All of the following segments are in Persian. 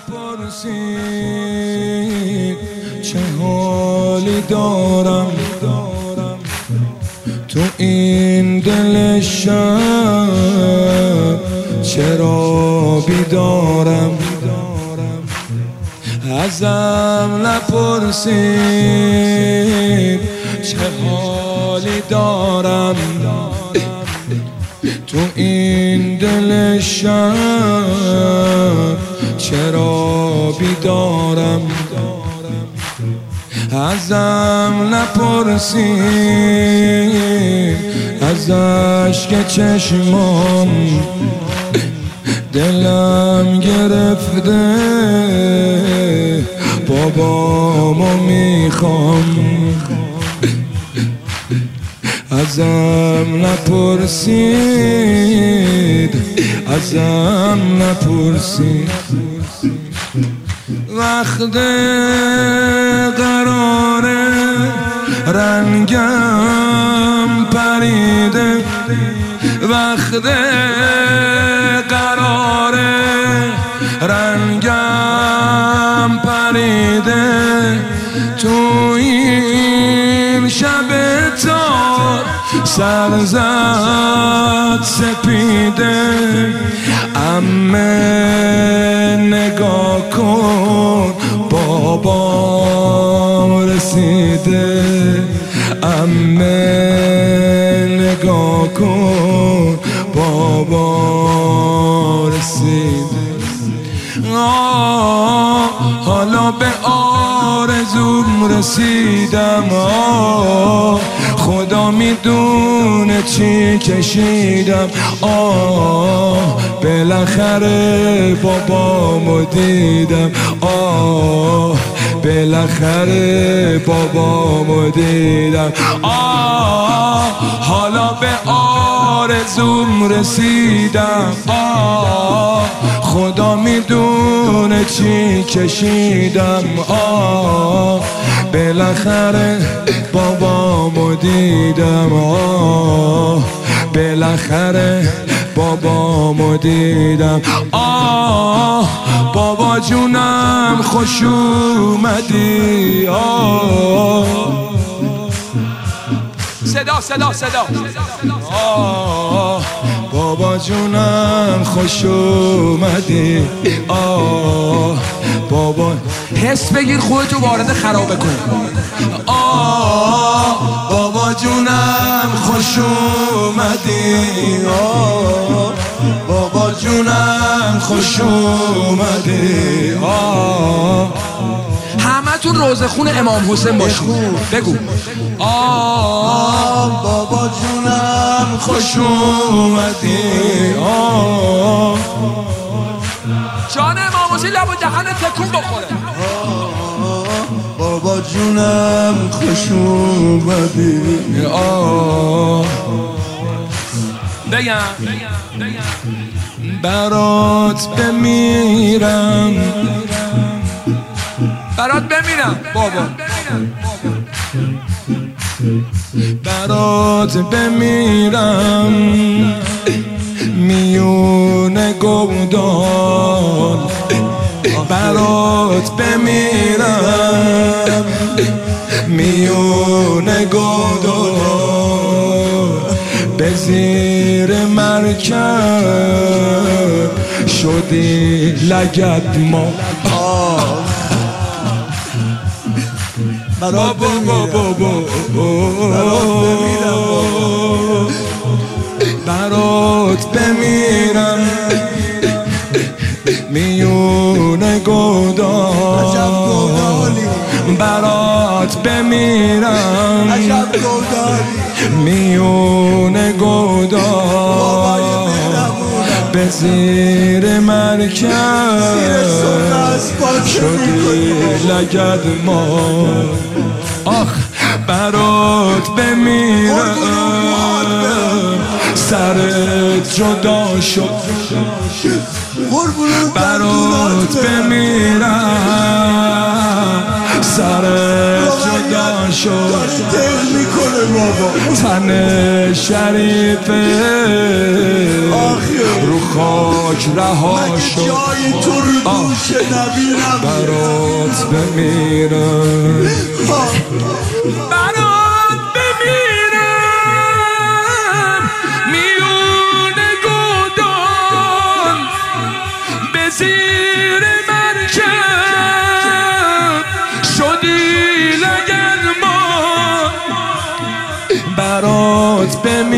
نپرسید چه حالی دارم تو این دل شب، چرا بیدارم ازم نپرسید چه حالی دارم تو این دل شب، چرا بیدارم ازم نپرسید از اشک چشمام دلم گرفته، بابامو میخوام ازم نپرسید وقت قراره رنگم پریده، وقت قراره رنگم پریده، تو این شب تار سرزد سپیده. عمه نگاه کن بابام رسیده، عمه نگاه کن بابا رسیده. حالا به آرزوم رسیدم، خدا میدونه چی کشیدم. بالاخره بابامو دیدم، بالاخره بابامو دیدم. حالا به آرزوم رسیدم، خدا میدونه چی کشیدم. بالاخره بابامو دیدم، بالاخره بابامو دیدم. بابا جونم خوش اومدی. صدا بابا جونم خوش اومدی. بابا حس بگیر خودتو وارد خرابه کن. بابا جونم خوش اومدی. بابا جونم خوش اومدی. همتون روزه خون امام حسین باشید. بگو بابا جونم خوش اومدی. جان امام حسین لب و دهنت تکون بخوره. بابا جونم خوش اومدی. بگم برات بمیرم، برات بمیرم بابا، برات بمیرم میون گودال، برات بمیرم میون گودال. به زیر مرکب شدی لگد ما. برات بمیرم، برات بمیرم میون گودال، برات بمیرم میون گودال. به زیر مرکب شدی لگد ما. برات بمیرم سرت جدا شد، برات بمیرم سرت جدا شد. تن شریفه رو خاک رها شد جای تو رو دوش نبی برات بمیرم برات بمیرم میون گودان به زیر مرکب شدی لگرمان برات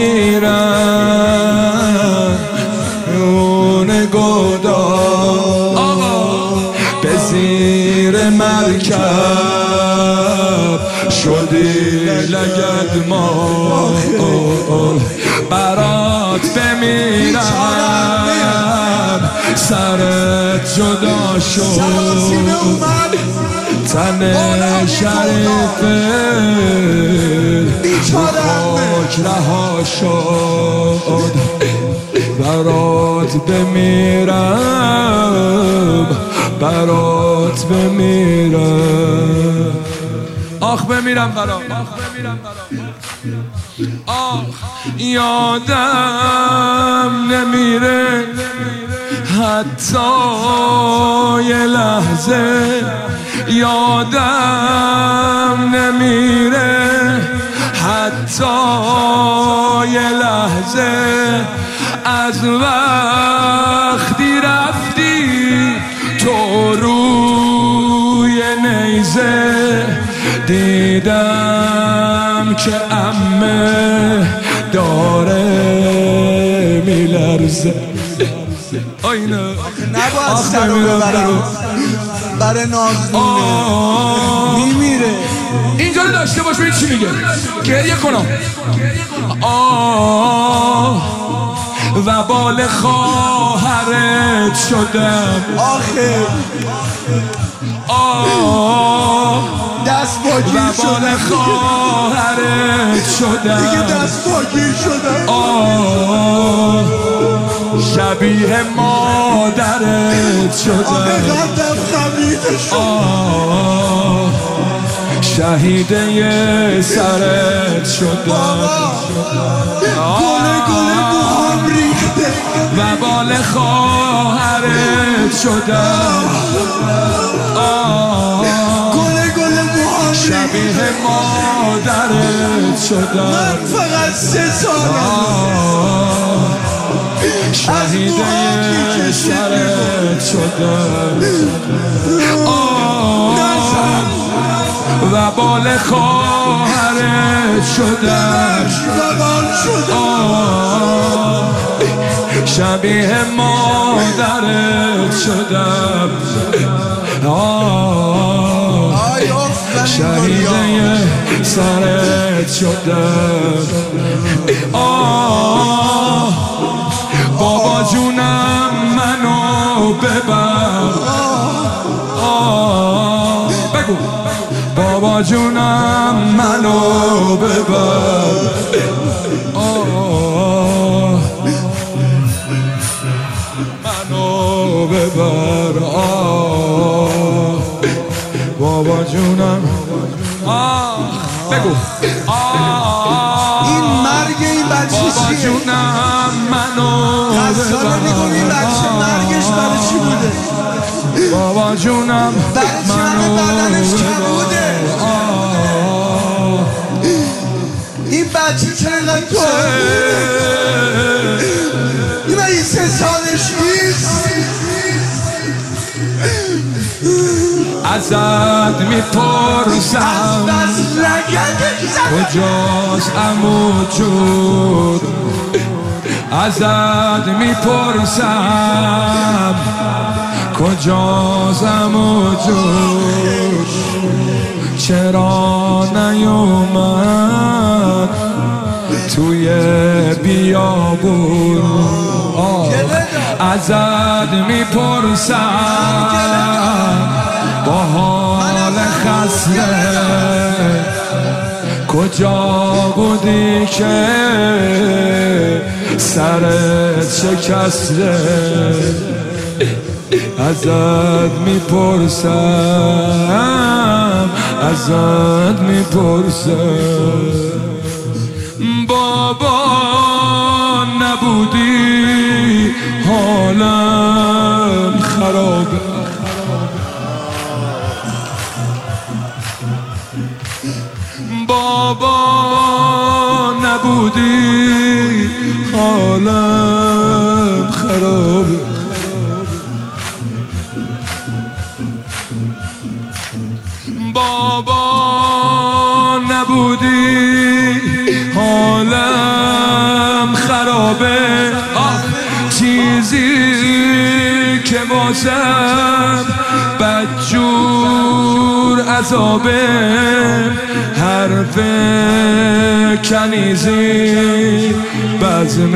بمیرم میون گودان به زیر مرکب شدی لگدمان برات بمیرم سرت جدا شد تن شریفه خاک رها شد برات بمیرم برات بمیرم آخ بمیرم برات آخ یادم نمیره حتی یه لحظه یادم نمیره حتی یه لحظه از وقتی رفتی تو روی نیزه دیدم که عمه داره میلرزه آینه نباید سر رو ببرم برای نازنینه میمیره اینجا رو داشته باش ببین چی میگه گریه کنم و بال خواهرت شدم آخه دست و باگیر بال شدم خواهرت شدم دیگه دست باگیر شدم شبیه مادرت شدم آخه قدم خمیده شد شهید یه سرت شدم گله گله موهام ریخته و بال خواهرت شدم گله گله موهام شبیه ریخته مادرت شدم من فقط 3 سالم شهید یه سرت شدم و بال خواهرت شدم شبیه مادرت شدم شهید یه سرت شدم بابا جونم منو ببر بگو بابا جونم منو ببر منو ببر بابا جونم بگو این مرگ این بچه بابا چیه؟ جونم منو قصار نگم این بچه مرگش برای چی بوده؟ بابا جونم برای چی همه بدنش کبوده؟ این بچه چرا اینقدر داره؟ این مگه 3 سالش نیست؟ ازت میپرسم بس لگنش کجاست عمو جون ازت میپرسم کجاست عمو جون چرا نیومد توی بیابون ازت میپرسم با حال خسته کجا بودی که سرت شکسته ازت میپرسم ازت میپرسم بابا نبودی حالم خرابه بابا نبودی حالم خرابه بابا نبودی حالم خرابه چیزی که باشم بدجور عذابه حرف کنیزی بزم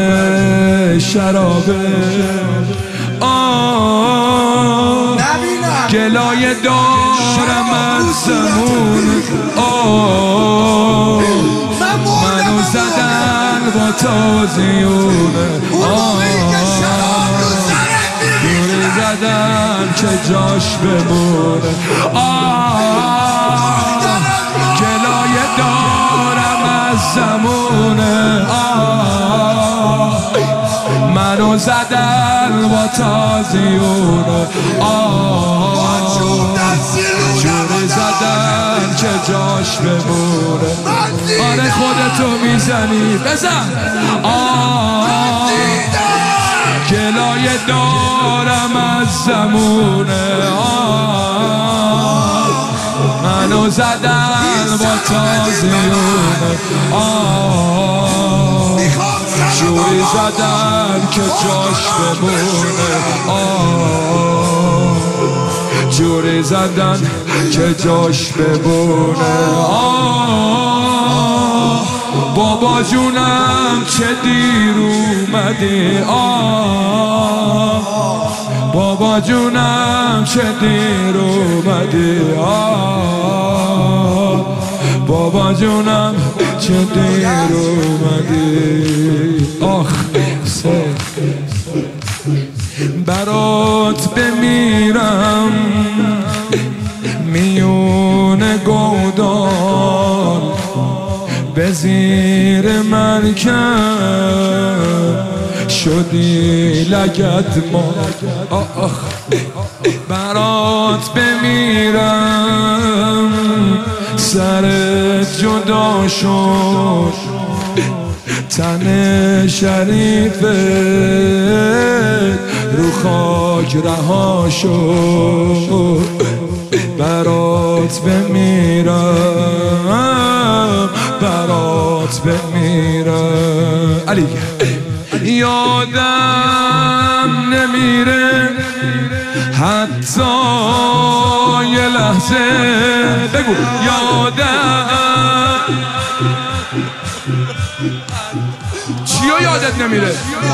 شرابه گلایه دارم از زمون منو زدن با تازیونه دوری زدن که جاش بمونه گلایه دارم از زمونه منو زدن با تازیونه جوری زدن که جاش بمونه آره خودتو میزنی بزن گلایه دارم از زمونه منو زدن با تازیونه جوری زدن که جاش بمونه جوری زدن که جاش بمونه بابا جونم چه دیر اومدی بابا جونم چه دیر اومدی بابا جونم چه دیر اومدی آخ برات بمیرم میون گودال به زیر مرکب شدی لگد ما برات بمیرم سرت جدا شد تن شریفه رو خاک رها شد برات بمیرم برات بمیرم علی یادم نمیره حتی یه لحظه بگو یادم چیو یادت نمیره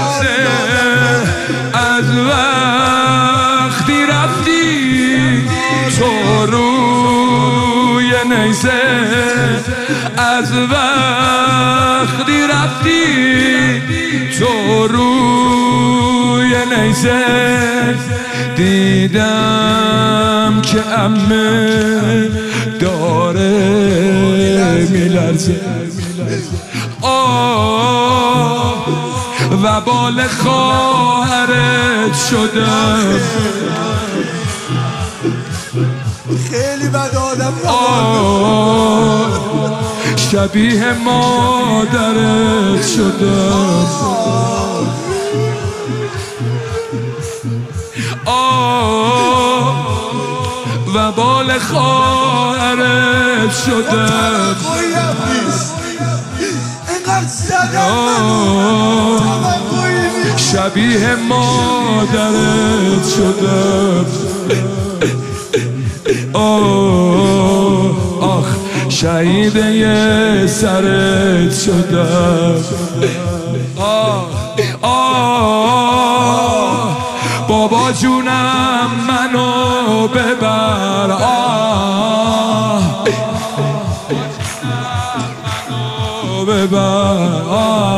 از وقتی رفتی تو روی نیزه از وقتی رفتی تو روی نیزه دیدم که عمه داره میلرزه و بال خواهرت شدم خیلی بد آدم شبیه مادرت شدم و بال خواهرت شدم شبیه مادرت شدم آخ شهید یه سرت شدم بابا جونم منو ببر ببر